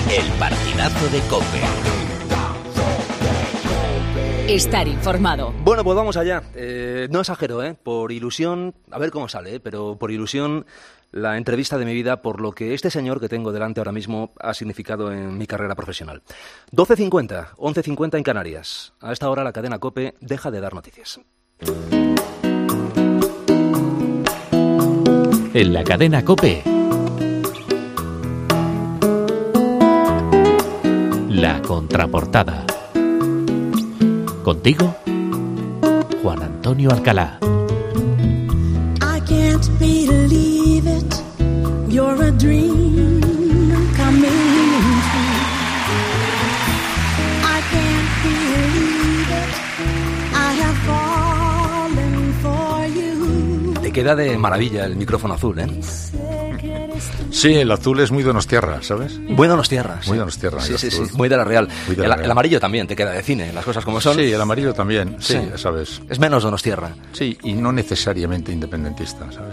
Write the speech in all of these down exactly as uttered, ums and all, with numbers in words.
El partidazo de COPE. Estar informado. Bueno, pues vamos allá. Eh, no exagero, ¿eh? Por ilusión, a ver cómo sale, ¿eh? Pero por ilusión, la entrevista de mi vida por lo que este señor que tengo delante ahora mismo ha significado en mi carrera profesional. doce cincuenta, once cincuenta en Canarias. A esta hora la cadena COPE deja de dar noticias. En la cadena COPE, la contraportada. Contigo, Juan Antonio Alcalá. I can't believe it, you're a dream coming true. I can't believe it, I have fallen for you. Te queda de maravilla el micrófono azul, ¿eh? Sí, el azul es muy donostiarra, ¿sabes? Muy donostiarra. Muy donostiarra. Sí, sí, sí, muy de la Real. Muy de el, la Real. el amarillo también te queda de cine, las cosas como son. Sí, el amarillo también, sí, Sí. ya sabes. Es menos donostiarra. Sí, y no necesariamente independentista, ¿sabes?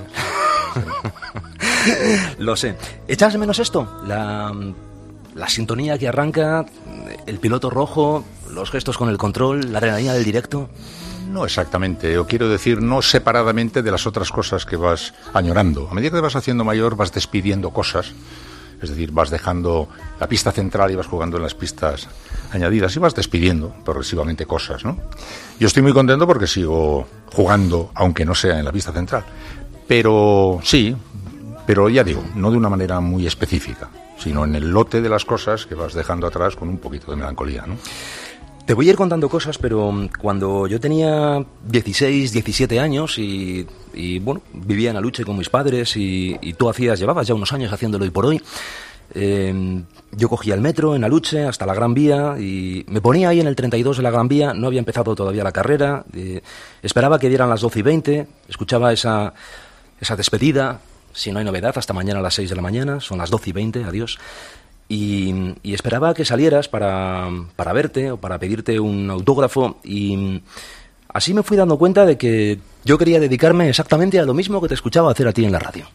Lo sé. ¿Echas de menos esto? La, la sintonía que arranca, el piloto rojo, los gestos con el control, la adrenalina del directo. No exactamente, o quiero decir, no separadamente de las otras cosas que vas añorando. A medida que te vas haciendo mayor, vas despidiendo cosas. Es decir, vas dejando la pista central y vas jugando en las pistas añadidas y vas despidiendo progresivamente cosas, ¿no? Yo estoy muy contento porque sigo jugando, aunque no sea en la pista central. Pero sí, pero ya digo, no de una manera muy específica, sino en el lote de las cosas que vas dejando atrás con un poquito de melancolía, ¿no? Te voy a ir contando cosas, pero cuando yo tenía dieciséis, diecisiete años y, y bueno, vivía en Aluche con mis padres y, y tú hacías, llevabas ya unos años haciéndolo hoy por hoy, eh, yo cogía el metro en Aluche hasta la Gran Vía y me ponía ahí en el treinta y dos de la Gran Vía, no había empezado todavía la carrera, eh, esperaba que dieran las doce y veinte, escuchaba esa, esa despedida, si no hay novedad, hasta mañana a las seis de la mañana, son las doce y veinte, adiós. Y, y esperaba que salieras para, para verte o para pedirte un autógrafo y así me fui dando cuenta de que yo quería dedicarme exactamente a lo mismo que te escuchaba hacer a ti en la radio.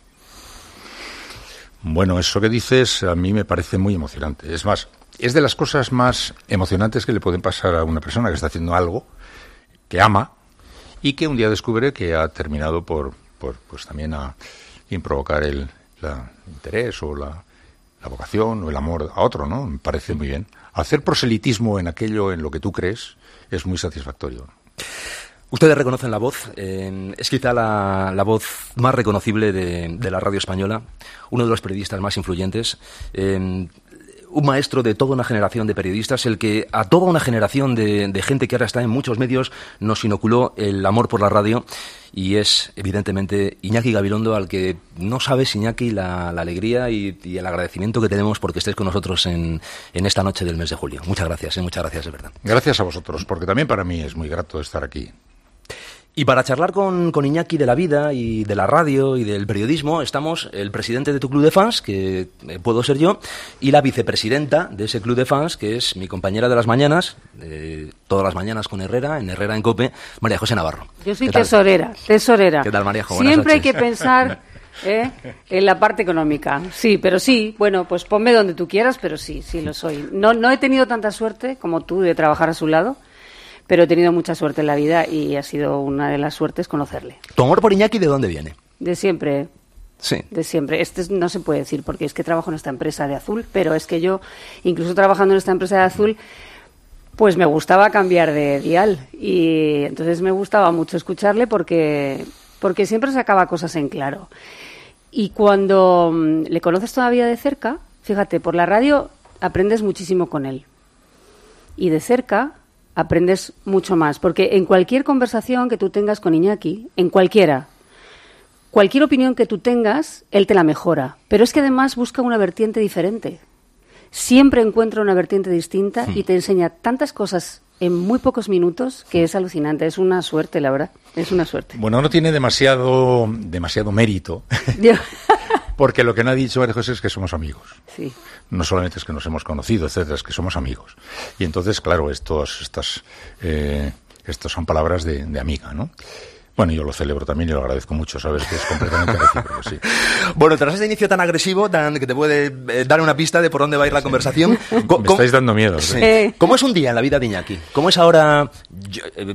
Bueno, eso que dices a mí me parece muy emocionante. Es más, es de las cosas más emocionantes que le pueden pasar a una persona que está haciendo algo que ama y que un día descubre que ha terminado por, por pues también a, en provocar el la interés o la la vocación o el amor a otro, ¿no? Me parece muy bien. Hacer proselitismo en aquello en lo que tú crees es muy satisfactorio. Ustedes reconocen la voz, eh, es quizá la, la voz más reconocible de, de la radio española, uno de los periodistas más influyentes, eh, un maestro de toda una generación de periodistas, el que a toda una generación de, de gente que ahora está en muchos medios nos inoculó el amor por la radio, y es evidentemente Iñaki Gabilondo, al que no sabes, Iñaki, la, la alegría y, y el agradecimiento que tenemos porque estés con nosotros en, en esta noche del mes de julio. Muchas gracias, ¿eh? Muchas gracias, de verdad. Gracias a vosotros, porque también para mí es muy grato estar aquí. Y para charlar con, con Iñaki de la vida y de la radio y del periodismo, estamos el presidente de tu club de fans, que eh, puedo ser yo, y la vicepresidenta de ese club de fans, que es mi compañera de las mañanas, eh, todas las mañanas con Herrera, en Herrera en COPE, María José Navarro. Yo soy tesorera, tesorera. ¿Qué tal, María José? Buenas Siempre hay noches. que pensar ¿eh? en la parte económica. Sí, pero sí, bueno, pues ponme donde tú quieras, pero sí, sí lo soy. No, no he tenido tanta suerte como tú de trabajar a su lado, pero he tenido mucha suerte en la vida y ha sido una de las suertes conocerle. ¿Tu amor por Iñaki de dónde viene? De siempre, Sí. de siempre. Este es- no se puede decir porque es que trabajo en esta empresa de Azul, pero es que yo, incluso trabajando en esta empresa de Azul, pues me gustaba cambiar de dial y entonces me gustaba mucho escucharle porque, porque siempre sacaba cosas en claro. Y cuando mm, le conoces todavía de cerca, fíjate, por la radio aprendes muchísimo con él. Y de cerca aprendes mucho más, porque en cualquier conversación que tú tengas con Iñaki, en cualquiera, cualquier opinión que tú tengas, él te la mejora. Pero es que además busca una vertiente diferente. Siempre encuentra una vertiente distinta y te enseña tantas cosas en muy pocos minutos que es alucinante. Es una suerte, la verdad. Es una suerte. Bueno, no tiene demasiado, demasiado mérito, Yo- porque lo que no ha dicho María José es que somos amigos. sí. No solamente es que nos hemos conocido, etcétera, es que somos amigos. Y entonces, claro, estos, estas, eh, estos son palabras de, de amiga, ¿no? Bueno, yo lo celebro también y lo agradezco mucho, sabes que es completamente recíproco, sí. Bueno, tras este inicio tan agresivo, tan que te puede eh, dar una pista de por dónde va a ir la conversación... Me estáis dando miedo. Sí. Sí. ¿Cómo es un día en la vida de Iñaki? ¿Cómo es ahora...? Yo, eh,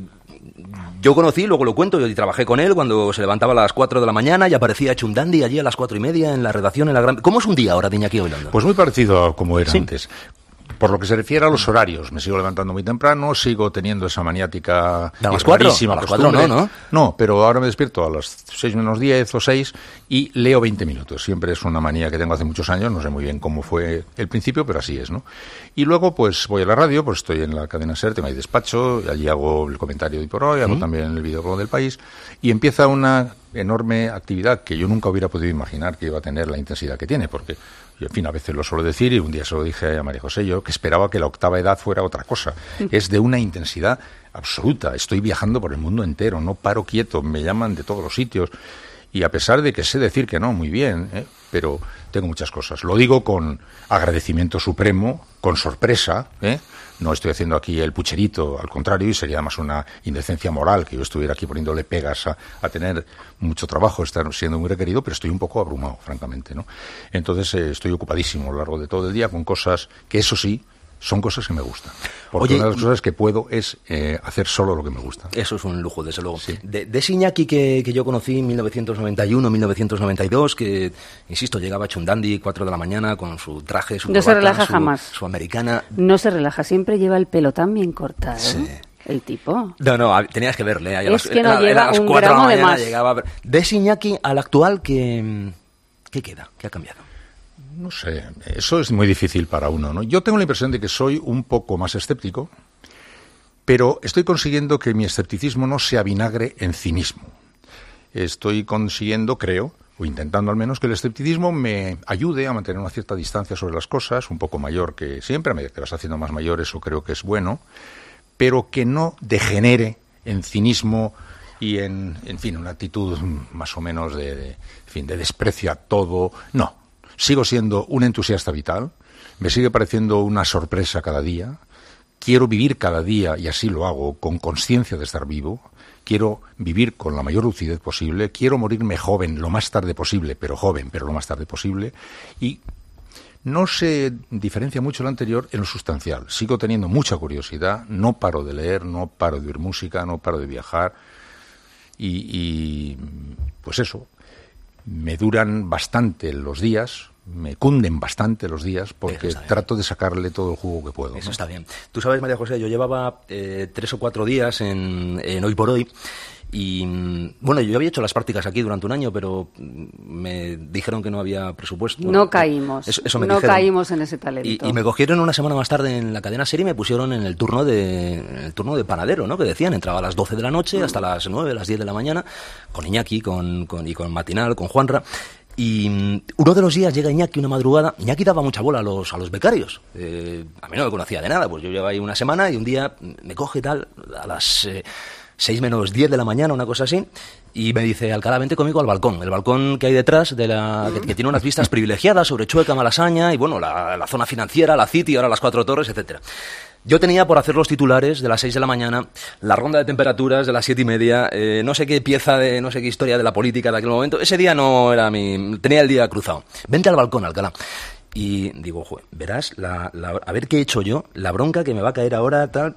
yo conocí, luego lo cuento, yo trabajé con él cuando se levantaba a las cuatro de la mañana y aparecía hecho un dandy allí a las cuatro y media en la redacción, en la gran... ¿Cómo es un día ahora de Iñaki Gabilondo? Pues muy parecido a como era Sí. antes. Por lo que se refiere a los horarios, me sigo levantando muy temprano, sigo teniendo esa maniática ¿A las y cuatro? rarísima A las cuatro costumbre. no, ¿no? No, pero ahora me despierto a las seis menos diez o seis y leo veinte minutos. Siempre es una manía que tengo hace muchos años, no sé muy bien cómo fue el principio, pero así es, ¿no? Y luego, pues, voy a la radio, pues estoy en la cadena SER, tengo ahí despacho, y allí hago el comentario de hoy por hoy, hago ¿Mm? también el videoblog del país, y empieza una enorme actividad que yo nunca hubiera podido imaginar que iba a tener la intensidad que tiene, porque, en fin, a veces lo suelo decir, y un día se lo dije a María José, yo que esperaba que la octava edad fuera otra cosa. Es de una intensidad absoluta. Estoy viajando por el mundo entero, no paro quieto, me llaman de todos los sitios. Y a pesar de que sé decir que no, muy bien, ¿eh? Pero tengo muchas cosas. Lo digo con agradecimiento supremo, con sorpresa, ¿eh? No estoy haciendo aquí el pucherito, al contrario, y sería más una indecencia moral que yo estuviera aquí poniéndole pegas a, a tener mucho trabajo, estar siendo muy requerido, pero estoy un poco abrumado, francamente, ¿no? Entonces eh, estoy ocupadísimo a lo largo de todo el día con cosas que, eso sí, son cosas que me gustan. Porque Oye, una de las cosas que puedo es eh, hacer solo lo que me gusta. Eso es un lujo, desde luego. Sí. De, de ese Iñaki que, que yo conocí en mil novecientos noventa y uno, mil novecientos noventa y dos, que, insisto, llegaba hecho un dandy, cuatro de la mañana, con su traje, su No se corbata, relaja su, jamás. su americana... No se relaja, siempre lleva el pelo tan bien cortado. Sí. El tipo. No, no, a- tenías que verle. ahí a Es las- que no era- lleva era a las un cuatro de la gramo de mañana más. llegaba a ver- De ese Iñaki al actual, ¿qué, qué queda? ¿Qué ha cambiado? No sé, eso es muy difícil para uno, ¿no? Yo tengo la impresión de que soy un poco más escéptico, pero estoy consiguiendo que mi escepticismo no se avinagre en cinismo. Estoy consiguiendo, creo, o intentando al menos, que el escepticismo me ayude a mantener una cierta distancia sobre las cosas, un poco mayor que siempre, a medida que te vas haciendo más mayor, eso creo que es bueno, pero que no degenere en cinismo y en, en fin, una actitud más o menos de, de, en fin, de desprecio a todo. No. Sigo siendo un entusiasta vital, me sigue pareciendo una sorpresa cada día, quiero vivir cada día, y así lo hago, con conciencia de estar vivo, quiero vivir con la mayor lucidez posible, quiero morirme joven lo más tarde posible, pero joven, pero lo más tarde posible, y no se diferencia mucho lo anterior en lo sustancial. Sigo teniendo mucha curiosidad, no paro de leer, no paro de oír música, no paro de viajar, y, y pues eso. Me duran bastante los días, me cunden bastante los días, porque trato de sacarle todo el jugo que puedo. Eso ¿no? está bien. Tú sabes, María José, yo llevaba eh, tres o cuatro días en, en Hoy por Hoy y, bueno, yo había hecho las prácticas aquí durante un año, pero me dijeron que no había presupuesto. No caímos. Eso, eso me no dijeron. caímos en ese talento. Y, y me cogieron una semana más tarde en la cadena SER y me pusieron en el turno de en el turno de panadero, ¿no? Que decían, entraba a las doce de la noche hasta las nueve, las diez de la mañana, con Iñaki con, con, y con Matinal, con Juanra. Y mm, uno de los días llega Iñaki una madrugada. Iñaki daba mucha bola a los, a los becarios. Eh, a mí no me conocía de nada, pues yo llevaba ahí una semana y un día me coge tal a las eh, seis menos diez de la mañana, una cosa así, y me dice: Alcalá, vente conmigo al balcón. El balcón que hay detrás, de la que, que tiene unas vistas privilegiadas sobre Chueca, Malasaña y, bueno, la, la zona financiera, la City, ahora las Cuatro Torres, etcétera. Yo tenía por hacer los titulares de las seis de la mañana, la ronda de temperaturas de las siete y media, eh, no sé qué pieza de, no sé qué historia de la política de aquel momento. Ese día no era mi... tenía el día cruzado. Vente al balcón, Alcalá. Y digo, joder, verás, la, la, a ver qué he hecho yo, la bronca que me va a caer ahora, tal...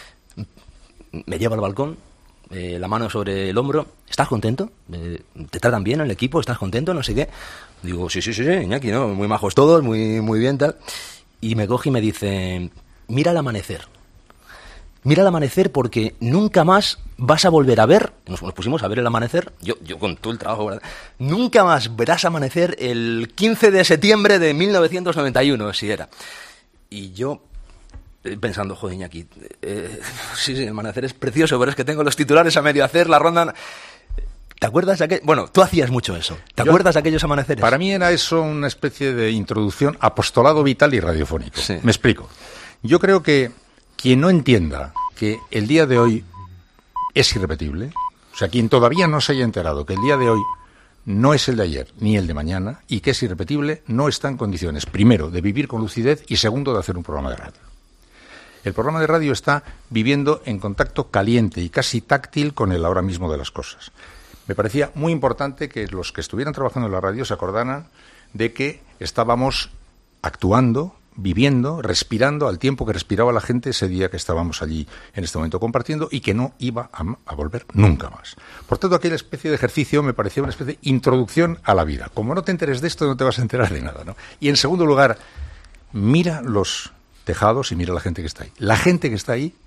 Me lleva al balcón, eh, la mano sobre el hombro. ¿Estás contento? Eh, ¿Te tratan bien en el equipo? ¿Estás contento? No sé qué. Digo, sí, sí, sí, sí, Iñaki, ¿no? Muy majos todos, muy, muy bien, tal. Y me coge y me dice: mira el amanecer. Mira el amanecer porque nunca más vas a volver a ver... Nos, nos pusimos a ver el amanecer, yo, yo con todo el trabajo, ¿verdad? Nunca más verás amanecer el quince de septiembre de mil novecientos noventa y uno, si era. Y yo... pensando, joder, Iñaki, eh, sí, sí, el amanecer es precioso, pero es que tengo los titulares a medio hacer, la ronda... ¿Te acuerdas de aquel...? Bueno, tú hacías mucho eso. ¿Te Yo, acuerdas de aquellos amaneceres? Para mí era eso una especie de introducción, apostolado vital y radiofónico. Sí. Me explico. Yo creo que quien no entienda que el día de hoy es irrepetible, o sea, quien todavía no se haya enterado que el día de hoy no es el de ayer ni el de mañana y que es irrepetible, no está en condiciones, primero, de vivir con lucidez y segundo, de hacer un programa de radio. El programa de radio está viviendo en contacto caliente y casi táctil con el ahora mismo de las cosas. Me parecía muy importante que los que estuvieran trabajando en la radio se acordaran de que estábamos actuando, viviendo, respirando al tiempo que respiraba la gente ese día que estábamos allí en este momento compartiendo y que no iba a, a volver nunca más. Por tanto, aquella especie de ejercicio me parecía una especie de introducción a la vida. Como no te enteres de esto, no te vas a enterar de nada, ¿no? Y en segundo lugar, mira los tejados y mira la gente que está ahí. La gente que está ahí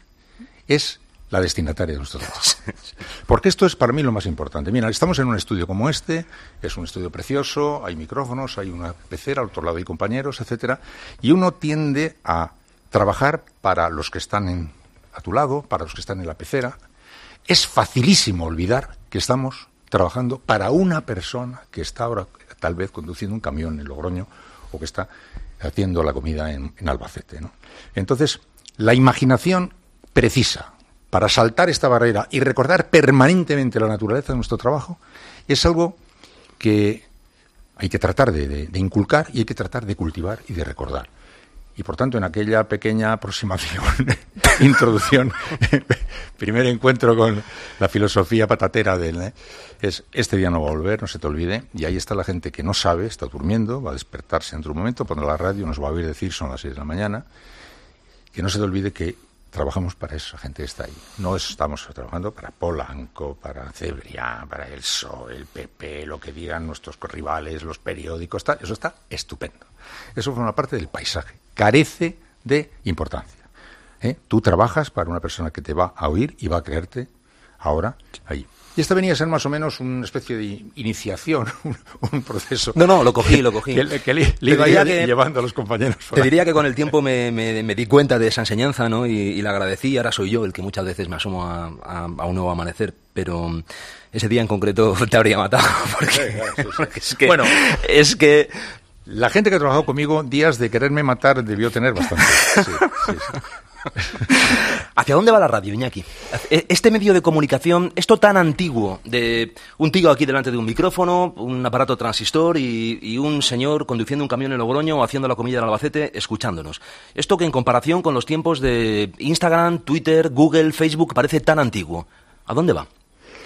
es la destinataria de nuestro trabajo. Porque esto es para mí lo más importante. Mira, estamos en un estudio como este, es un estudio precioso, hay micrófonos, hay una pecera, al otro lado hay compañeros, etcétera, y uno tiende a trabajar para los que están en, a tu lado, para los que están en la pecera. Es facilísimo olvidar que estamos trabajando para una persona que está ahora tal vez conduciendo un camión en Logroño o que está haciendo la comida en, en Albacete, ¿no? Entonces, la imaginación precisa para saltar esta barrera y recordar permanentemente la naturaleza de nuestro trabajo, es algo que hay que tratar de, de, de inculcar y hay que tratar de cultivar y de recordar. Y por tanto, en aquella pequeña aproximación, introducción, primer encuentro con la filosofía patatera del ¿eh? es este día no va a volver, no se te olvide, y ahí está la gente que no sabe, está durmiendo, va a despertarse dentro de un momento, pondrá la radio, nos va a oír decir son las seis de la mañana, que no se te olvide que trabajamos para esa gente que está ahí. No estamos trabajando para Polanco, para Cebrián, para el P S O E, el P P, lo que digan nuestros rivales, los periódicos, tal. Eso está estupendo. Eso forma parte del paisaje. Carece de importancia. ¿Eh? Tú trabajas para una persona que te va a oír y va a creerte ahora ahí. Y esta venía a ser más o menos una especie de iniciación, un, un proceso. No, no, lo cogí, lo cogí. Que, que le, le iba que, llevando a los compañeros. Te diría que con el tiempo me, me, me di cuenta de esa enseñanza, ¿no? Y, y la agradecí, y ahora soy yo el que muchas veces me asomo a, a, a un nuevo amanecer, pero ese día en concreto te habría matado, porque, sí, claro, sí, sí. porque es que... Bueno, es que... La gente que ha trabajado conmigo, días de quererme matar, debió tener bastante. Sí, sí, sí. ¿Hacia dónde va la radio, Iñaki? Este medio de comunicación, esto tan antiguo, de un tío aquí delante de un micrófono, un aparato transistor y, y un señor conduciendo un camión en Logroño o haciendo la comida en Albacete, escuchándonos. Esto que en comparación con los tiempos de Instagram, Twitter, Google, Facebook parece tan antiguo. ¿A dónde va?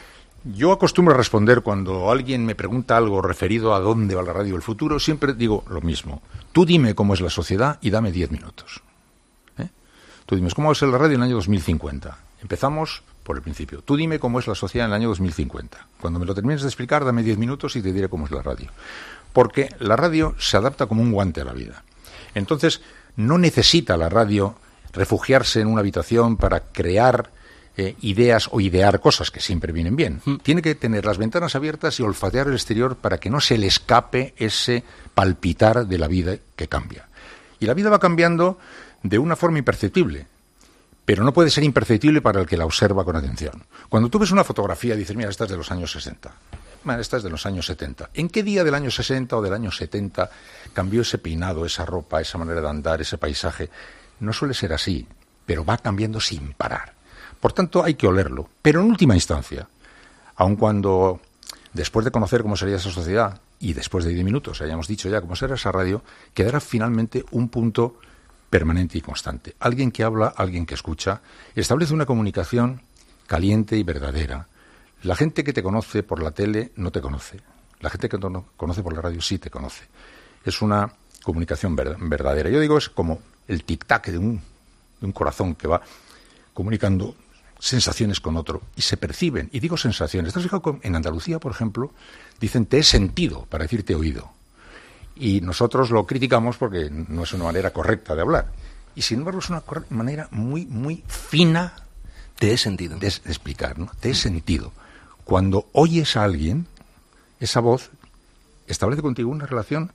Yo acostumbro a responder cuando alguien me pregunta algo referido a dónde va la radio del futuro, siempre digo lo mismo. Tú dime cómo es la sociedad y dame diez minutos. ¿Eh? Tú dime cómo va a ser la radio en el año dos mil cincuenta. Empezamos por el principio. Tú dime cómo es la sociedad en el año dos mil cincuenta. Cuando me lo termines de explicar, dame diez minutos y te diré cómo es la radio. Porque la radio se adapta como un guante a la vida. Entonces, no necesita la radio refugiarse en una habitación para crear Eh, ideas o idear cosas que siempre vienen bien. Mm. Tiene que tener las ventanas abiertas y olfatear el exterior para que no se le escape ese palpitar de la vida que cambia. Y la vida va cambiando de una forma imperceptible, pero no puede ser imperceptible para el que la observa con atención. Cuando tú ves una fotografía y dices, mira, esta es de los años sesenta, mira, esta es de los años setenta. ¿En qué día del año sesenta o del año setenta cambió ese peinado, esa ropa, esa manera de andar, ese paisaje? No suele ser así, pero va cambiando sin parar. Por tanto, hay que olerlo. Pero en última instancia, aun cuando, después de conocer cómo sería esa sociedad, y después de diez minutos hayamos dicho ya cómo será esa radio, quedará finalmente un punto permanente y constante. Alguien que habla, alguien que escucha, establece una comunicación caliente y verdadera. La gente que te conoce por la tele no te conoce. La gente que te conoce por la radio sí te conoce. Es una comunicación verdadera. Yo digo, es como el tic-tac de un, de un corazón que va comunicando sensaciones con otro, y se perciben, y digo sensaciones. ¿Te has fijado? En Andalucía, por ejemplo, dicen te he sentido para decirte oído, y nosotros lo criticamos porque no es una manera correcta de hablar, y sin embargo es una manera muy, muy fina te he sentido de, de explicar, ¿no? Te he sentido. Cuando oyes a alguien, esa voz establece contigo una relación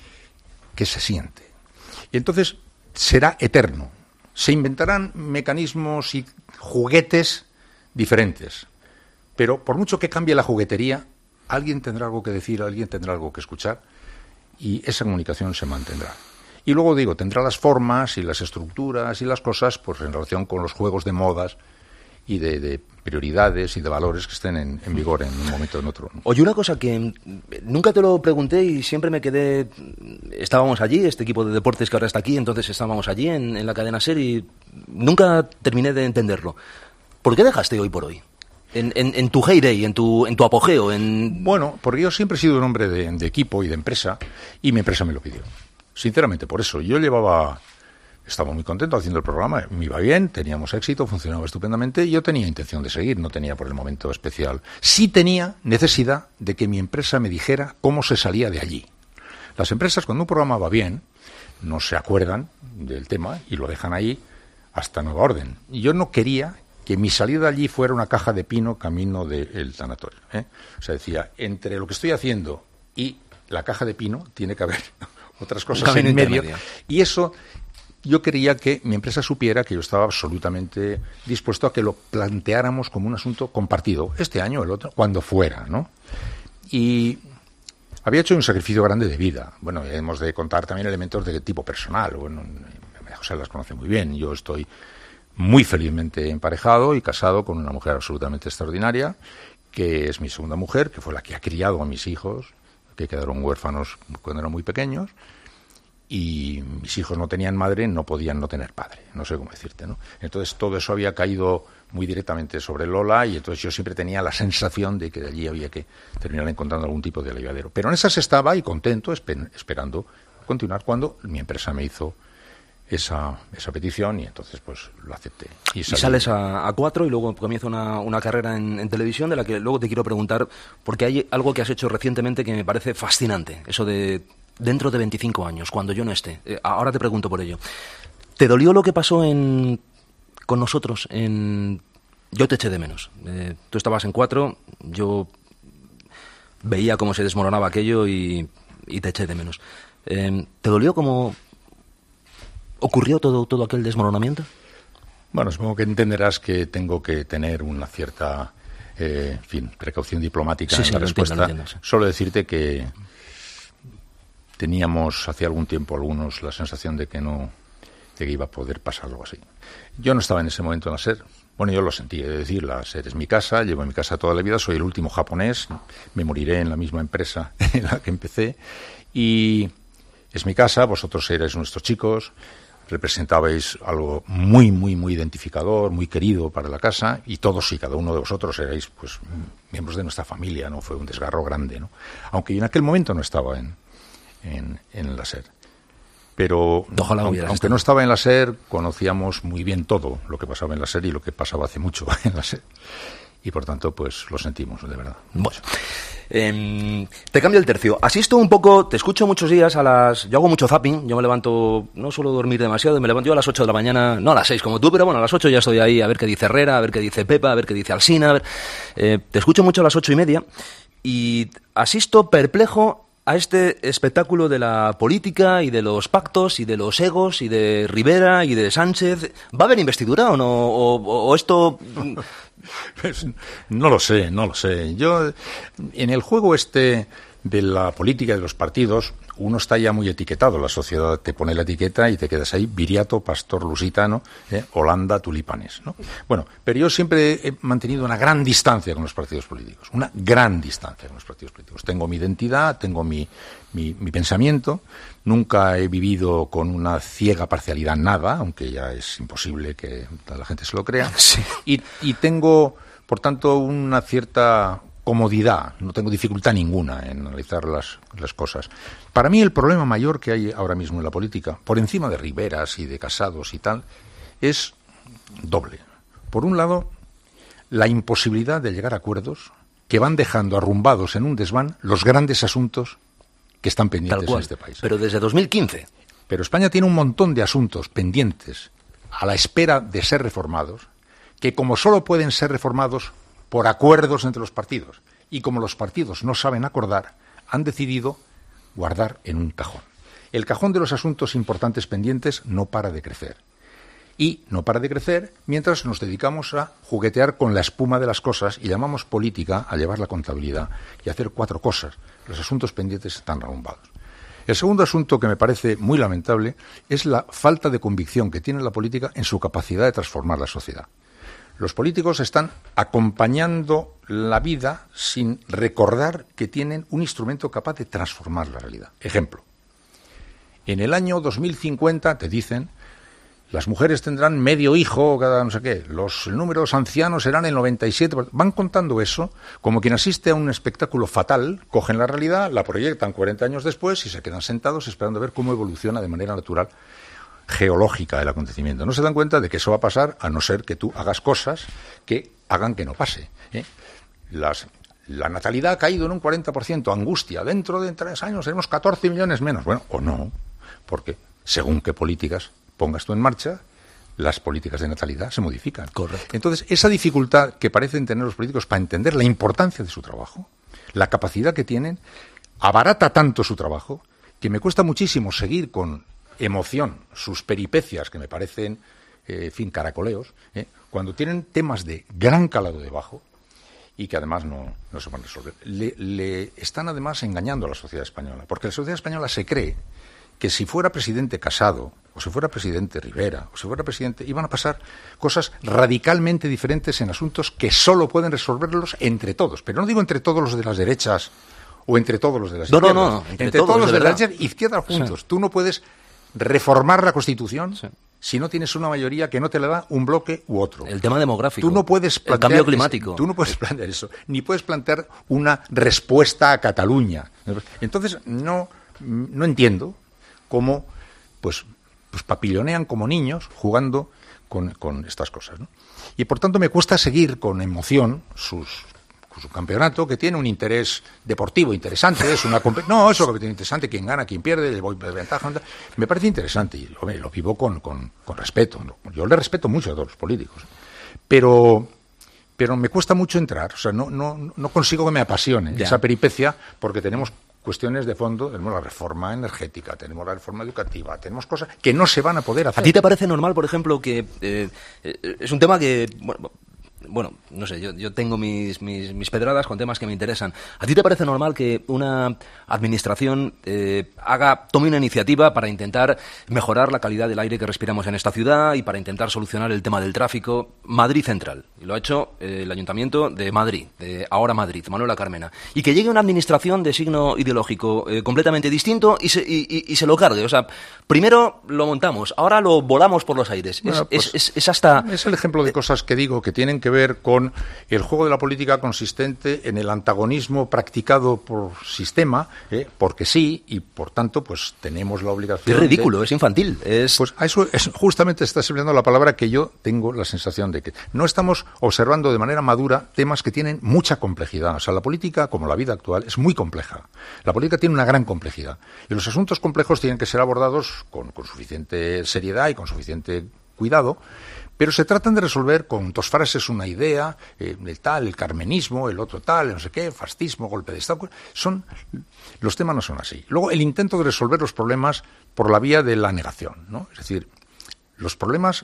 que se siente, y entonces será eterno. Se inventarán mecanismos y juguetes diferentes, pero por mucho que cambie la juguetería, alguien tendrá algo que decir, alguien tendrá algo que escuchar, y esa comunicación se mantendrá. Y luego digo, tendrá las formas y las estructuras y las cosas, pues en relación con los juegos de modas y de, de prioridades y de valores que estén en, en vigor en un momento o en otro. Oye, una cosa que nunca te lo pregunté y siempre me quedé... Estábamos allí, este equipo de deportes que ahora está aquí, entonces estábamos allí en, en la cadena SER y nunca terminé de entenderlo. ¿Por qué dejaste Hoy por Hoy? En, en, en tu heyday, en tu, en tu apogeo, en... Bueno, porque yo siempre he sido un hombre de, de equipo y de empresa, y mi empresa me lo pidió. Sinceramente, por eso. Yo llevaba... Estaba muy contento haciendo el programa, me iba bien, teníamos éxito, funcionaba estupendamente, y yo tenía intención de seguir, no tenía por el momento especial. Sí tenía necesidad de que mi empresa me dijera cómo se salía de allí. Las empresas, cuando un programa va bien, no se acuerdan del tema y lo dejan ahí hasta nueva orden. Y yo no quería que mi salida de allí fuera una caja de pino camino del tanatorio, ¿eh? O sea, decía, entre lo que estoy haciendo y la caja de pino tiene que haber otras cosas en medio. Y eso... Yo quería que mi empresa supiera que yo estaba absolutamente dispuesto a que lo planteáramos como un asunto compartido, este año o el otro, cuando fuera, ¿no? Y había hecho un sacrificio grande de vida. Bueno, hemos de contar también elementos de tipo personal. Bueno, José las conoce muy bien. Yo estoy muy felizmente emparejado y casado con una mujer absolutamente extraordinaria, que es mi segunda mujer, que fue la que ha criado a mis hijos, que quedaron huérfanos cuando eran muy pequeños. Y mis hijos no tenían madre, no podían no tener padre, no sé cómo decirte, ¿no? Entonces todo eso había caído muy directamente sobre Lola, y entonces yo siempre tenía la sensación de que de allí había que terminar encontrando algún tipo de aliviadero. Pero en esas estaba y contento, esper- esperando continuar, cuando mi empresa me hizo esa, esa petición, y entonces pues lo acepté. Y, y sales a, a cuatro y luego comienza una, una carrera en, en televisión, de la que luego te quiero preguntar, porque hay algo que has hecho recientemente que me parece fascinante, eso de... Dentro de veinticinco años, cuando yo no esté. Eh, ahora te pregunto por ello. ¿Te dolió lo que pasó en con nosotros? En Yo te eché de menos. Eh, tú estabas en cuatro, yo veía cómo se desmoronaba aquello y, y te eché de menos. Eh, ¿Te dolió cómo ocurrió todo, todo aquel desmoronamiento? Bueno, supongo que entenderás que tengo que tener una cierta eh, en fin, precaución diplomática sí, en sí, la lo respuesta. Entiendo, lo entiendo, sí. Solo decirte que teníamos hace algún tiempo algunos la sensación de que no, de que iba a poder pasar algo así. Yo no estaba en ese momento en la SER. Bueno, yo lo sentí, es decir, la SER es mi casa, llevo en mi casa toda la vida, soy el último japonés, me moriré en la misma empresa en la que empecé, y es mi casa, vosotros erais nuestros chicos, representabais algo muy, muy, muy identificador, muy querido para la casa, y todos y cada uno de vosotros erais, pues, miembros de nuestra familia, ¿no? Fue un desgarro grande, ¿no? Aunque yo en aquel momento no estaba en En, en la SER. Pero Ojalá aunque, aunque no estaba en la SER, conocíamos muy bien todo lo que pasaba en la SER y lo que pasaba hace mucho en la SER. Y por tanto, pues lo sentimos, de verdad. Bueno, eh, te cambio el tercio. Asisto un poco, te escucho muchos días a las... Yo hago mucho zapping, yo me levanto, no suelo dormir demasiado, me levanto yo a las ocho de la mañana, no a las seis como tú, pero bueno, a las ocho ya estoy ahí a ver qué dice Herrera, a ver qué dice Pepa, a ver qué dice Alsina. A ver, eh, te escucho mucho a las ocho y media y asisto perplejo a este espectáculo de la política y de los pactos y de los egos y de Rivera y de Sánchez. ¿Va a haber investidura o no? ¿O, o, o esto...? Pues, no lo sé, no lo sé. Yo, en el juego este de la política y de los partidos, uno está ya muy etiquetado. La sociedad te pone la etiqueta y te quedas ahí, viriato, pastor lusitano, eh, Holanda, tulipanes, ¿no? Bueno, pero yo siempre he mantenido una gran distancia con los partidos políticos, una gran distancia con los partidos políticos. Tengo mi identidad, tengo mi, mi, mi pensamiento, nunca he vivido con una ciega parcialidad nada, aunque ya es imposible que la gente se lo crea, sí. y, y tengo, por tanto, una cierta comodidad, no tengo dificultad ninguna en analizar las, las cosas. Para mí el problema mayor que hay ahora mismo en la política, por encima de Riveras y de Casados y tal, es doble. Por un lado, la imposibilidad de llegar a acuerdos que van dejando arrumbados en un desván los grandes asuntos que están pendientes en este país. Pero desde dos mil quince. Pero España tiene un montón de asuntos pendientes a la espera de ser reformados, que como solo pueden ser reformados por acuerdos entre los partidos, y como los partidos no saben acordar, han decidido guardar en un cajón. El cajón de los asuntos importantes pendientes no para de crecer. Y no para de crecer mientras nos dedicamos a juguetear con la espuma de las cosas y llamamos política a llevar la contabilidad y a hacer cuatro cosas. Los asuntos pendientes están arrumbados. El segundo asunto que me parece muy lamentable es la falta de convicción que tiene la política en su capacidad de transformar la sociedad. Los políticos están acompañando la vida sin recordar que tienen un instrumento capaz de transformar la realidad. Ejemplo, en el año dos mil cincuenta, te dicen, las mujeres tendrán medio hijo cada no sé qué, los números ancianos serán el noventa y siete por ciento. Van contando eso como quien asiste a un espectáculo fatal, cogen la realidad, la proyectan cuarenta años después y se quedan sentados esperando a ver cómo evoluciona de manera natural geológica el acontecimiento. No se dan cuenta de que eso va a pasar a no ser que tú hagas cosas que hagan que no pase, ¿eh? Las, la natalidad ha caído en un cuarenta por ciento, angustia, dentro de tres años tenemos catorce millones menos. Bueno, o no, porque según qué políticas pongas tú en marcha, las políticas de natalidad se modifican. Correcto. Entonces, esa dificultad que parecen tener los políticos para entender la importancia de su trabajo, la capacidad que tienen, abarata tanto su trabajo, que me cuesta muchísimo seguir con emoción sus peripecias, que me parecen, eh, en fin, caracoleos, ¿eh? cuando tienen temas de gran calado debajo y que además no, no se van a resolver. Le, le están además engañando a la sociedad española, porque la sociedad española se cree que si fuera presidente Casado, o si fuera presidente Rivera, o si fuera presidente, iban a pasar cosas radicalmente diferentes en asuntos que solo pueden resolverlos entre todos. Pero no digo entre todos los de las derechas o entre todos los de las no, izquierdas. No, no, no. Entre, entre todos, todos los de, de las derechas e izquierdas juntos. Sí. Tú no puedes reformar la Constitución sí. si no tienes una mayoría que no te la da un bloque u otro. El tema demográfico. Tú no puedes plantear el cambio climático. Es, tú no puedes plantear eso. Ni puedes plantear una respuesta a Cataluña. Entonces, no, no entiendo cómo pues, pues papillonean como niños jugando con, con estas cosas, ¿no? Y por tanto me cuesta seguir con emoción sus... su campeonato, que tiene un interés deportivo interesante, es una no, eso que tiene interesante, quién gana, quién pierde, el voy de ventaja, me parece interesante y lo, lo vivo con, con, con respeto. Yo le respeto mucho a todos los políticos, pero pero me cuesta mucho entrar, o sea, no no no consigo que me apasione ya. esa peripecia, porque tenemos cuestiones de fondo, tenemos la reforma energética, tenemos la reforma educativa, tenemos cosas que no se van a poder hacer. ¿A ti te parece normal, por ejemplo, que eh, es un tema que bueno, Bueno, no sé, yo, yo tengo mis, mis, mis pedradas con temas que me interesan. ¿A ti te parece normal que una administración eh, haga, tome una iniciativa para intentar mejorar la calidad del aire que respiramos en esta ciudad y para intentar solucionar el tema del tráfico? Madrid Central, y lo ha hecho eh, el Ayuntamiento de Madrid, de ahora Madrid, Manuela Carmena. Y que llegue una administración de signo ideológico eh, completamente distinto y se, y, y, y se lo cargue. O sea, primero lo montamos, ahora lo volamos por los aires. Bueno, es, pues, es, es, es hasta... Es el ejemplo de cosas que digo que tienen que ver con el juego de la política consistente en el antagonismo practicado por sistema, ¿eh? porque sí, y por tanto, pues tenemos la obligación. Es ridículo, de... es infantil. Es... Pues a eso es, justamente estás empleando la palabra que yo tengo la sensación de que no estamos observando de manera madura temas que tienen mucha complejidad. O sea, la política, como la vida actual, es muy compleja. La política tiene una gran complejidad. Y los asuntos complejos tienen que ser abordados con, con suficiente seriedad y con suficiente cuidado. Pero se tratan de resolver con dos frases una idea, eh, el tal, el carmenismo, el otro tal, no sé qué, fascismo, golpe de Estado. Son, los temas no son así. Luego, el intento de resolver los problemas por la vía de la negación, ¿no? Es decir, los problemas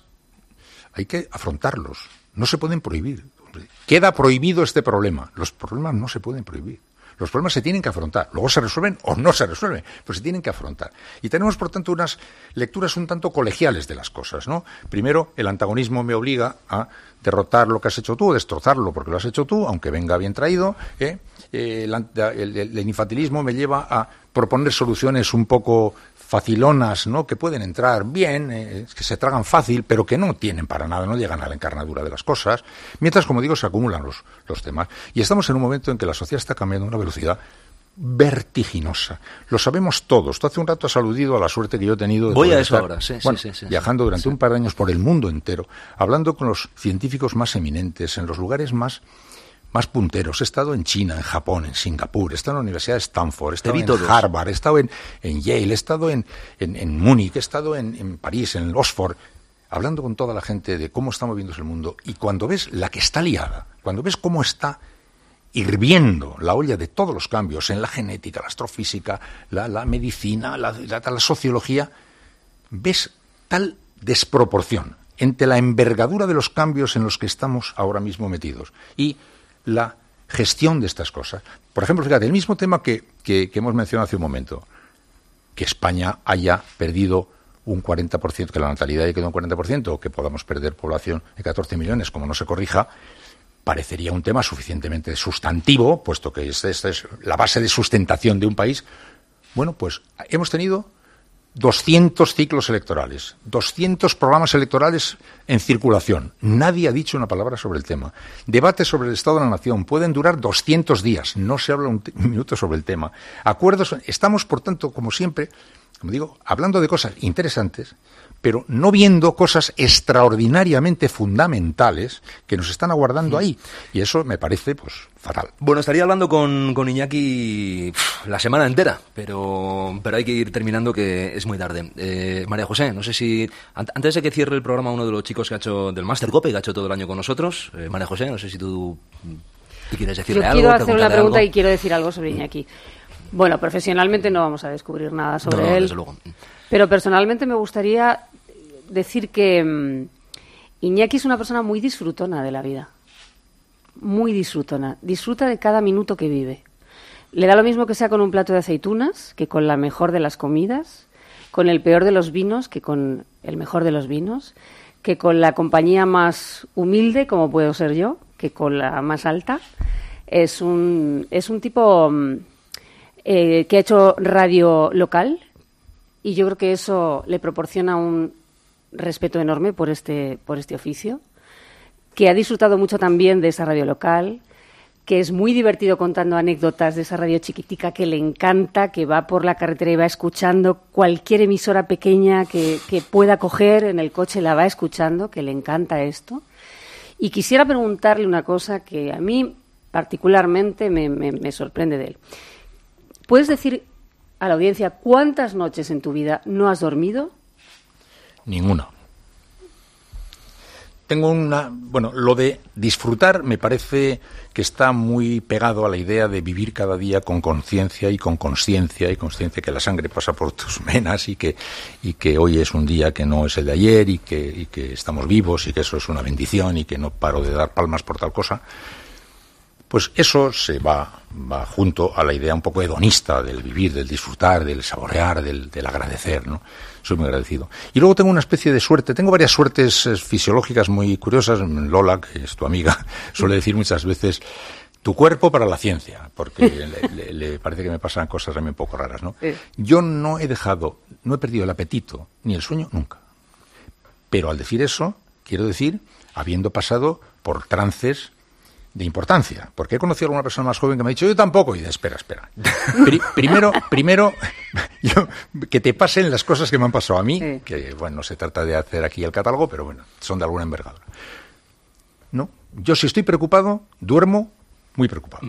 hay que afrontarlos, no se pueden prohibir. Queda prohibido este problema. Los problemas no se pueden prohibir. Los problemas se tienen que afrontar. Luego se resuelven o no se resuelven, pero se tienen que afrontar. Y tenemos, por tanto, unas lecturas un tanto colegiales de las cosas, ¿no? Primero, el antagonismo me obliga a derrotar lo que has hecho tú, o destrozarlo porque lo has hecho tú, aunque venga bien traído, ¿eh? Eh, el, el, el infantilismo me lleva a proponer soluciones un poco facilonas, ¿no? Que pueden entrar bien, eh, que se tragan fácil, pero que no tienen para nada, no llegan a la encarnadura de las cosas, mientras, como digo, se acumulan los, los temas. Y estamos en un momento en que la sociedad está cambiando a una velocidad vertiginosa. Lo sabemos todos. Tú hace un rato has aludido a la suerte que yo he tenido de Voy a eso estar, ahora, sí, bueno, sí, sí, sí, viajando durante sí. un par de años por el mundo entero, hablando con los científicos más eminentes, en los lugares más más punteros. He estado en China, en Japón, en Singapur, he estado en la Universidad de Stanford, he estado en todos. Harvard, he estado en, en Yale, he estado en, en, en Múnich, he estado en, en París, en Oxford, hablando con toda la gente de cómo está moviéndose el mundo. Y cuando ves la que está liada, cuando ves cómo está hirviendo la olla de todos los cambios en la genética, la astrofísica, la, la medicina, la, la, la sociología, ves tal desproporción entre la envergadura de los cambios en los que estamos ahora mismo metidos y la gestión de estas cosas. Por ejemplo, fíjate, el mismo tema que, que, que hemos mencionado hace un momento, que España haya perdido un cuarenta por ciento, que la natalidad haya quedado un cuarenta por ciento, o que podamos perder población de catorce millones, como no se corrija, parecería un tema suficientemente sustantivo, puesto que esta es, es la base de sustentación de un país. Bueno, pues hemos tenido doscientos ciclos electorales, doscientos programas electorales en circulación. Nadie ha dicho una palabra sobre el tema. Debates sobre el Estado de la Nación pueden durar doscientos días. No se habla un, un minuto sobre el tema. Acuerdos. Estamos, por tanto, como siempre, como digo, hablando de cosas interesantes, pero no viendo cosas extraordinariamente fundamentales que nos están aguardando ahí. Y eso me parece, pues, fatal. Bueno, estaría hablando con, con Iñaki pff, la semana entera, pero, pero hay que ir terminando, que es muy tarde. Eh, María José, no sé si... Antes de que cierre el programa uno de los chicos que ha hecho del Máster Cope, que ha hecho todo el año con nosotros, eh, María José, no sé si tú, tú quieres decirle Yo algo. Yo quiero hacer una pregunta algo. y quiero decir algo sobre Iñaki. Bueno, profesionalmente no vamos a descubrir nada sobre no, no, él, desde luego. Pero personalmente me gustaría decir que um, Iñaki es una persona muy disfrutona de la vida, muy disfrutona, disfruta de cada minuto que vive. Le da lo mismo que sea con un plato de aceitunas, que con la mejor de las comidas, con el peor de los vinos, que con el mejor de los vinos, que con la compañía más humilde, como puedo ser yo, que con la más alta. Es un, es un tipo um, eh, que ha hecho radio local, y yo creo que eso le proporciona un respeto enorme por este, por este oficio, que ha disfrutado mucho también de esa radio local, que es muy divertido contando anécdotas de esa radio chiquitica que le encanta, que va por la carretera y va escuchando cualquier emisora pequeña que, que pueda coger en el coche, la va escuchando, que le encanta esto. Y quisiera preguntarle una cosa que a mí particularmente me, me, me sorprende de él. ¿Puedes decir a la audiencia cuántas noches en tu vida no has dormido? Ninguna. Tengo una... Bueno, lo de disfrutar me parece que está muy pegado a la idea de vivir cada día con conciencia y con consciencia, y consciencia que la sangre pasa por tus venas, y que, y que hoy es un día que no es el de ayer, y que, y que estamos vivos, y que eso es una bendición, y que no paro de dar palmas por tal cosa. Pues eso se va, va junto a la idea un poco hedonista del vivir, del disfrutar, del saborear, del, del agradecer, ¿no? Soy muy agradecido. Y luego tengo una especie de suerte, tengo varias suertes eh, fisiológicas muy curiosas. Lola, que es tu amiga, suele decir muchas veces, tu cuerpo para la ciencia, porque le, le, le parece que me pasan cosas también un poco raras, ¿no? Sí. Yo no he dejado, no he perdido el apetito ni el sueño nunca. Pero al decir eso, quiero decir, habiendo pasado por trances de importancia, porque he conocido a alguna persona más joven que me ha dicho, yo tampoco, y de, espera, espera. Pri- primero, primero yo, que te pasen las cosas que me han pasado a mí, sí. Que bueno, no se trata de hacer aquí el catálogo, pero bueno, son de alguna envergadura. No, yo si estoy preocupado, duermo muy preocupado.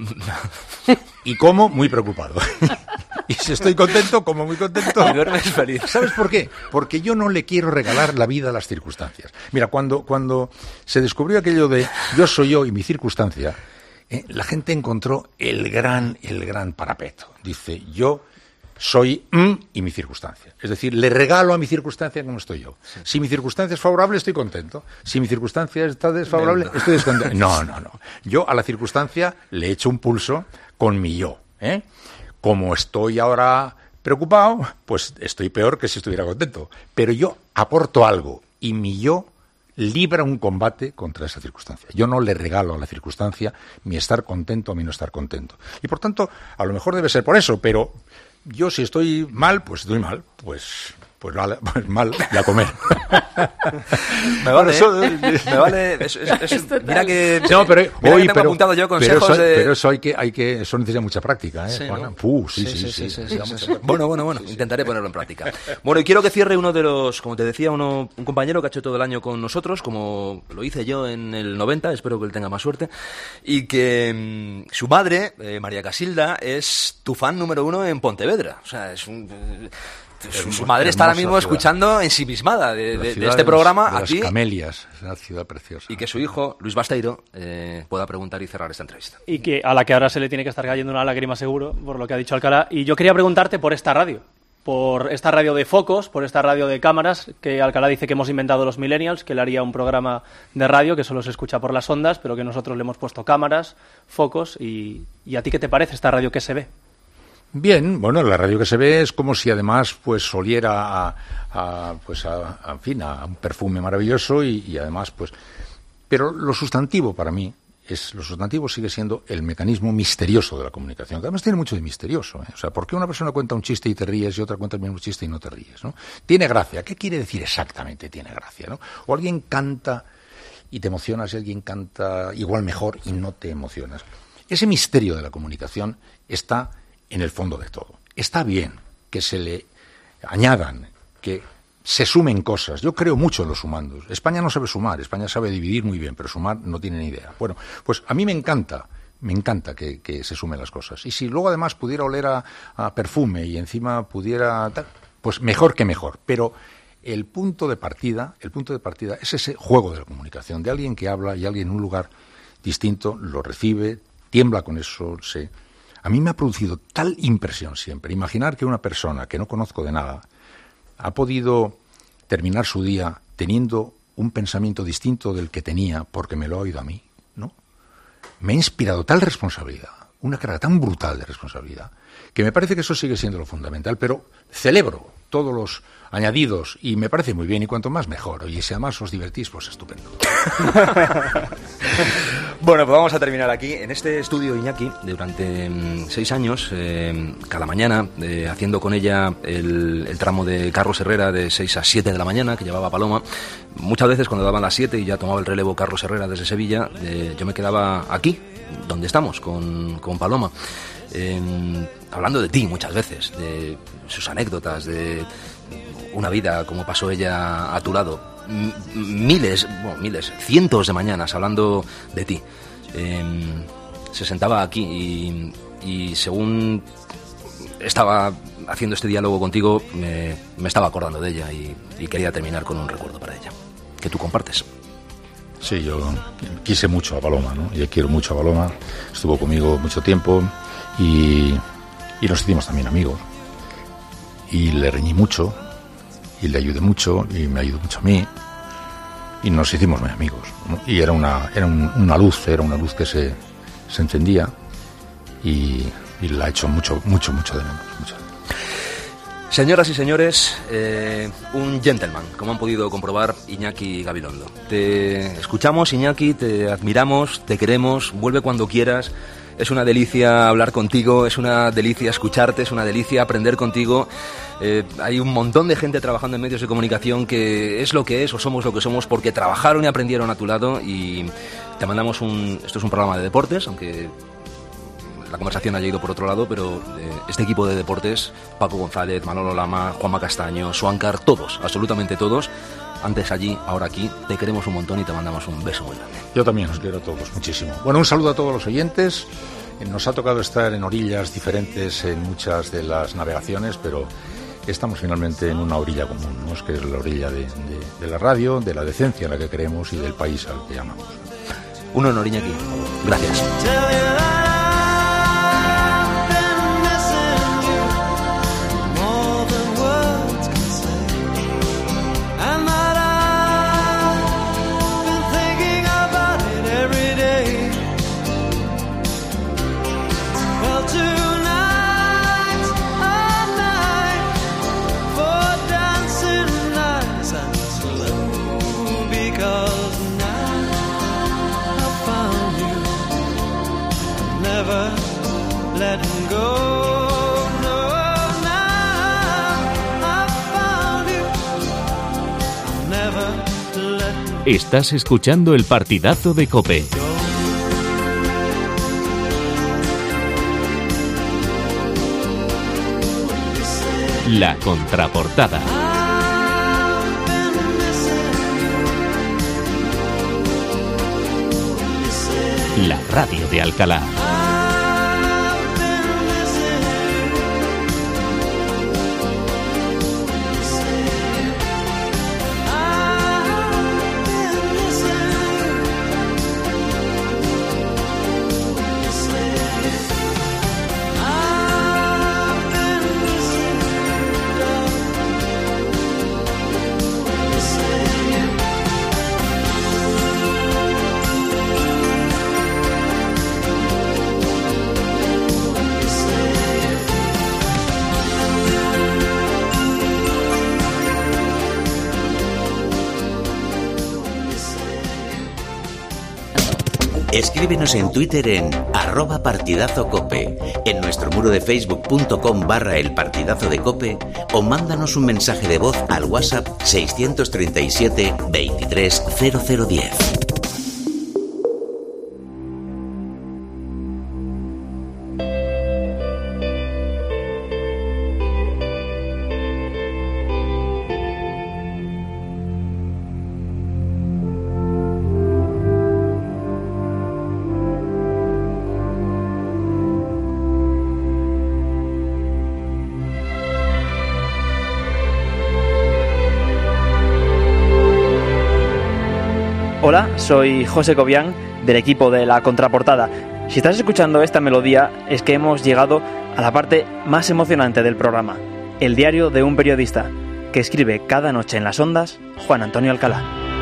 Y como muy preocupado. Y si estoy contento, como muy contento. Y duermes feliz. ¿Sabes por qué? Porque yo no le quiero regalar la vida a las circunstancias. Mira, cuando, cuando se descubrió aquello de yo soy yo y mi circunstancia, eh, la gente encontró el gran, el gran parapeto. Dice, yo soy mm, y mi circunstancia. Es decir, le regalo a mi circunstancia como estoy yo. Sí. Si mi circunstancia es favorable, estoy contento. Si mi circunstancia está desfavorable, Lento. estoy descontento. No, no, no. Yo a la circunstancia le echo un pulso con mi yo, ¿eh? Como estoy ahora preocupado, pues estoy peor que si estuviera contento. Pero yo aporto algo y mi yo libra un combate contra esa circunstancia. Yo no le regalo a la circunstancia mi estar contento o mi no estar contento. Y por tanto, a lo mejor debe ser por eso, pero yo si estoy mal, pues estoy mal, pues... Pues mal, pues mal, y a comer. Me vale, eso, me vale. Eso, eso, eso, mira que. No, pero mira hoy, que tengo pero, apuntado yo consejos pero eso, de. Pero eso hay que, hay que, eso necesita mucha práctica, ¿eh? Sí, Bueno, ¿no? Puh, sí, sí, sí, sí, sí, sí, sí, sí. Bueno, bueno, bueno. Intentaré ponerlo en práctica. Bueno, y quiero que cierre uno de los, como te decía, uno, un compañero que ha hecho todo el año con nosotros, como lo hice yo en el noventa. Espero que él tenga más suerte. Y que mmm, su madre, eh, María Casilda, es tu fan número uno en Pontevedra. O sea, es un. Eh, Su, su madre está ahora mismo ciudad. escuchando ensimismada de, de, de este de programa los, de aquí. Las Camelias, es una ciudad preciosa. Y que su hijo, Luis Basteiro, eh, pueda preguntar y cerrar esta entrevista. Y que a la que ahora se le tiene que estar cayendo una lágrima seguro, por lo que ha dicho Alcalá. Y yo quería preguntarte por esta radio, por esta radio de focos, por esta radio de cámaras, que Alcalá dice que hemos inventado los millennials, que él haría un programa de radio que solo se escucha por las ondas, pero que nosotros le hemos puesto cámaras, focos. Y, y ¿a ti qué te parece esta radio que se ve? Bien, bueno, la radio que se ve es como si además pues oliera a, a pues a, a, en fin, a un perfume maravilloso y, y además pues... Pero lo sustantivo para mí, es lo sustantivo sigue siendo el mecanismo misterioso de la comunicación, que además tiene mucho de misterioso, ¿eh? O sea, ¿por qué una persona cuenta un chiste y te ríes y otra cuenta el mismo chiste y no te ríes, ¿no? Tiene gracia. ¿Qué quiere decir exactamente tiene gracia, ¿no? O alguien canta y te emocionas y alguien canta igual mejor y no te emocionas. Ese misterio de la comunicación está en el fondo de todo. Está bien que se le añadan, que se sumen cosas. Yo creo mucho en los sumandos. España no sabe sumar, España sabe dividir muy bien, pero sumar no tiene ni idea. Bueno, pues a mí me encanta, me encanta que, que se sumen las cosas. Y si luego además pudiera oler a, a perfume y encima pudiera... pues mejor que mejor. Pero el punto de partida, el punto de partida es ese juego de la comunicación, de alguien que habla y alguien en un lugar distinto lo recibe, tiembla con eso, se... A mí me ha producido tal impresión siempre. Imaginar que una persona que no conozco de nada ha podido terminar su día teniendo un pensamiento distinto del que tenía porque me lo ha oído a mí, ¿no? Me ha inspirado tal responsabilidad, una carga tan brutal de responsabilidad, que me parece que eso sigue siendo lo fundamental, pero celebro todos los añadidos y me parece muy bien, y cuanto más mejor. Y si además os divertís, pues estupendo. Bueno, pues vamos a terminar aquí. En este estudio, Iñaki, durante mm, seis años, eh, cada mañana, eh, haciendo con ella el, el tramo de Carlos Herrera de seis a siete de la mañana, que llevaba Paloma. Muchas veces cuando daban las siete y ya tomaba el relevo Carlos Herrera desde Sevilla, eh, yo me quedaba aquí, donde estamos, con, con Paloma. Eh, hablando de ti muchas veces, de sus anécdotas, de una vida como pasó ella a tu lado, M- miles, bueno, miles, cientos de mañanas hablando de ti. Eh, se sentaba aquí y, y según estaba haciendo este diálogo contigo, me, me estaba acordando de ella y, y quería terminar con un recuerdo para ella, que tú compartes. Sí, yo quise mucho a Paloma, ¿no? Yo quiero mucho a Paloma, estuvo conmigo mucho tiempo y, y nos hicimos también amigos. Y le reñí mucho, y le ayudé mucho, y me ayudó mucho a mí, y nos hicimos muy amigos, ¿no? Y era una, era un, una luz, era una luz que se, se encendía, y, y la he hecho mucho, mucho, mucho de menos. Mucho. Señoras y señores, eh, un gentleman, como han podido comprobar Iñaki Gabilondo. Te escuchamos, Iñaki, te admiramos, te queremos, vuelve cuando quieras. Es una delicia hablar contigo, es una delicia escucharte, es una delicia aprender contigo. Eh, hay un montón de gente trabajando en medios de comunicación que es lo que es o somos lo que somos porque trabajaron y aprendieron a tu lado, y te mandamos un... Esto es un programa de deportes, aunque la conversación haya ido por otro lado, pero eh, este equipo de deportes, Paco González, Manolo Lama, Juanma Castaño, Suancar, todos, absolutamente todos, antes allí, ahora aquí, te queremos un montón y te mandamos un beso muy grande. Yo también os quiero a todos muchísimo. Bueno, un saludo a todos los oyentes. Nos ha tocado estar en orillas diferentes en muchas de las navegaciones, pero estamos finalmente en una orilla común, ¿no? Es que es la orilla de, de, de la radio, de la decencia en la que creemos y del país al que llamamos. Un honor, Iñaki. Gracias. Estás escuchando el partidazo de COPE. La contraportada. La radio de Alcalá. Escríbenos en Twitter en arroba partidazo cope, en nuestro muro de facebook.com barra el partidazo de cope o mándanos un mensaje de voz al WhatsApp seiscientos treinta y siete veintitrés cero cero diez. Hola, soy José Cobian, del equipo de La Contraportada. Si estás escuchando esta melodía, es que hemos llegado a la parte más emocionante del programa, el diario de un periodista, que escribe cada noche en las ondas Juan Antonio Alcalá.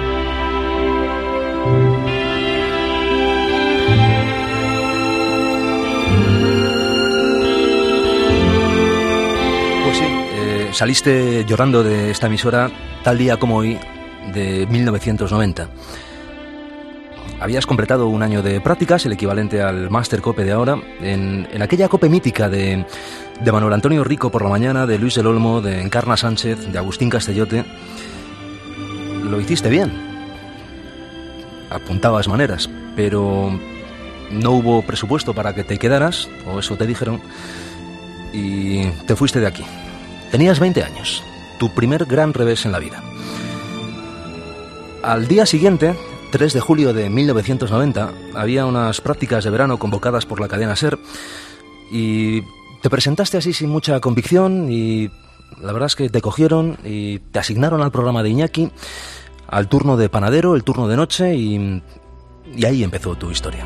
Pues sí, eh, saliste llorando de esta emisora tal día como hoy de mil novecientos noventa. Habías completado un año de prácticas, el equivalente al Máster Cope de ahora, en, en aquella Cope mítica de, de Manuel Antonio Rico por la mañana, de Luis del Olmo, de Encarna Sánchez, de Agustín Castellote. Lo hiciste bien. Apuntabas maneras, pero no hubo presupuesto para que te quedaras, o eso te dijeron, y te fuiste de aquí. Tenías veinte años, tu primer gran revés en la vida. Al día siguiente, tres de julio de mil novecientos noventa, había unas prácticas de verano convocadas por la cadena SER y te presentaste así sin mucha convicción y la verdad es que te cogieron y te asignaron al programa de Iñaki, al turno de panadero, el turno de noche y, y ahí empezó tu historia.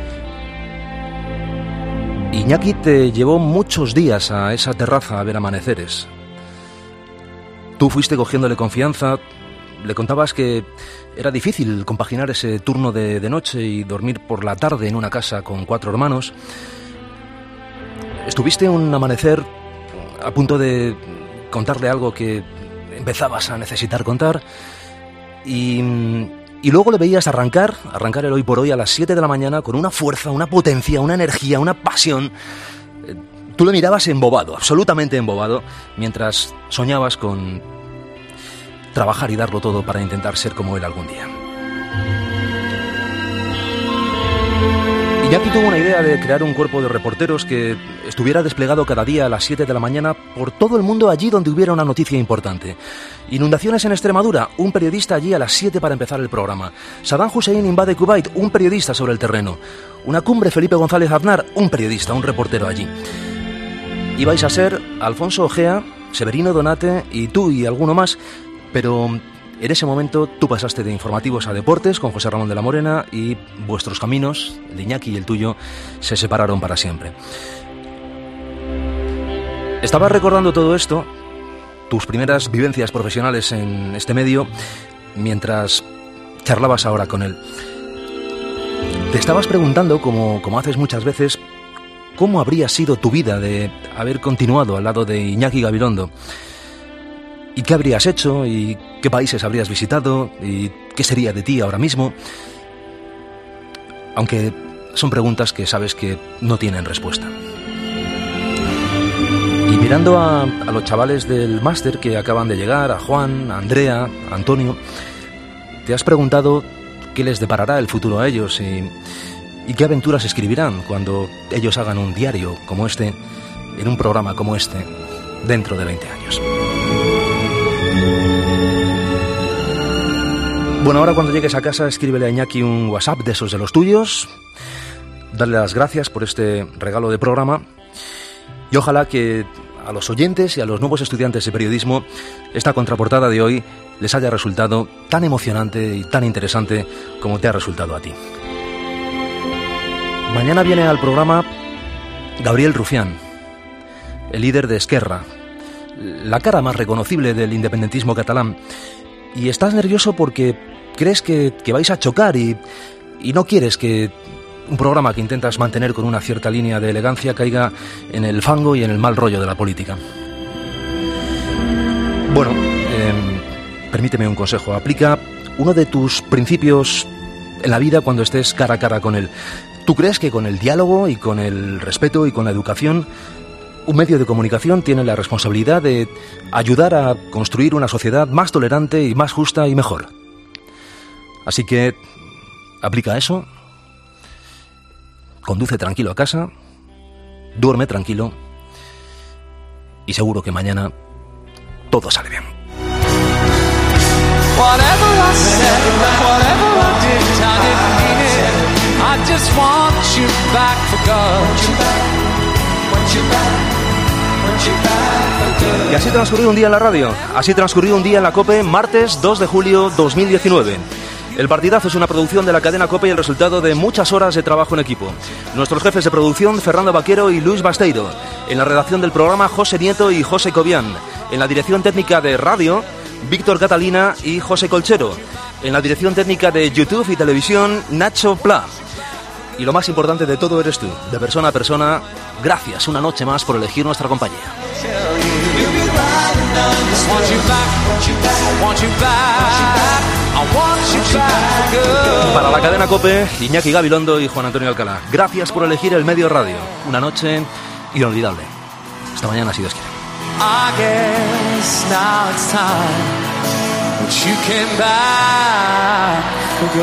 Iñaki te llevó muchos días a esa terraza a ver amaneceres. Tú fuiste cogiéndole confianza. Le contabas que era difícil compaginar ese turno de, de noche y dormir por la tarde en una casa con cuatro hermanos. Estuviste un amanecer a punto de contarle algo que empezabas a necesitar contar y, y luego le veías arrancar, arrancar el hoy por hoy a las siete de la mañana con una fuerza, una potencia, una energía, una pasión. Tú le mirabas embobado, absolutamente embobado, mientras soñabas con trabajar y darlo todo para intentar ser como él algún día. Iñaki tuvo una idea de crear un cuerpo de reporteros que estuviera desplegado cada día a las siete de la mañana por todo el mundo allí donde hubiera una noticia importante. Inundaciones en Extremadura, un periodista allí a las siete para empezar el programa. Saddam Hussein invade Kuwait, un periodista sobre el terreno. Una cumbre Felipe González Aznar, un periodista, un reportero allí. Ibais a ser Alfonso Ojea, Severino Donate y tú y alguno más. Pero en ese momento tú pasaste de informativos a deportes con José Ramón de la Morena y vuestros caminos, el de Iñaki y el tuyo, se separaron para siempre. Estabas recordando todo esto, tus primeras vivencias profesionales en este medio, mientras charlabas ahora con él. Te estabas preguntando, como, como haces muchas veces, cómo habría sido tu vida de haber continuado al lado de Iñaki Gabilondo. ¿Y qué habrías hecho? ¿Y qué países habrías visitado? ¿Y qué sería de ti ahora mismo? Aunque son preguntas que sabes que no tienen respuesta. Y mirando a, a los chavales del máster que acaban de llegar, a Juan, a Andrea, a Antonio, te has preguntado qué les deparará el futuro a ellos y, y qué aventuras escribirán cuando ellos hagan un diario como este, en un programa como este, dentro de veinte años. Bueno, ahora cuando llegues a casa, escríbele a Iñaki un WhatsApp de esos de los tuyos, darle las gracias por este regalo de programa y ojalá que a los oyentes y a los nuevos estudiantes de periodismo esta contraportada de hoy les haya resultado tan emocionante y tan interesante como te ha resultado a ti. Mañana viene al programa Gabriel Rufián, el líder de Esquerra, la cara más reconocible del independentismo catalán. Y estás nervioso porque crees que, que vais a chocar y, y no quieres que un programa que intentas mantener con una cierta línea de elegancia caiga en el fango y en el mal rollo de la política. Bueno, eh, permíteme un consejo. Aplica uno de tus principios en la vida cuando estés cara a cara con él. ¿Tú crees que con el diálogo y con el respeto y con la educación, un medio de comunicación tiene la responsabilidad de ayudar a construir una sociedad más tolerante y más justa y mejor? Así que aplica eso, conduce tranquilo a casa, duerme tranquilo y seguro que mañana todo sale bien. Y así transcurrió un día en la radio, así transcurrió un día en la COPE, martes dos de julio dos mil diecinueve. El Partidazo es una producción de la cadena COPE y el resultado de muchas horas de trabajo en equipo. Nuestros jefes de producción, Fernando Vaquero y Luis Basteiro. En la redacción del programa, José Nieto y José Cobian. En la dirección técnica de radio, Víctor Catalina y José Colchero. En la dirección técnica de YouTube y televisión, Nacho Pla. Y lo más importante de todo eres tú, de persona a persona. Gracias una noche más por elegir nuestra compañía. Para la cadena COPE, Iñaki Gabilondo y Juan Antonio Alcalá. Gracias por elegir el medio radio. Una noche inolvidable. Hasta mañana, si Dios quiere. I guess now it's time that you came back for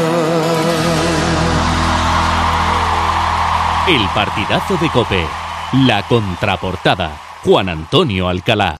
good. El partidazo de COPE. La contraportada. Juan Antonio Alcalá.